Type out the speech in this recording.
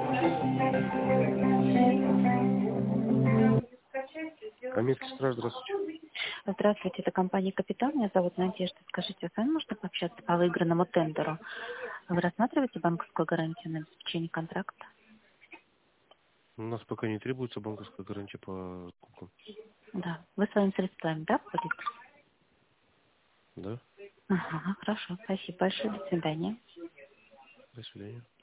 Каменский страж, здравствуйте. Здравствуйте, это компания «Капитал». Меня зовут Надежда. Скажите, с вами можно пообщаться по выигранному тендеру? Вы рассматриваете банковскую гарантию на обеспечение контракта? У нас пока не требуется банковская гарантия по куклам. Да. Вы своими средствами, да, пользуетесь? Да? Ага, хорошо. Спасибо большое. До свидания. До свидания.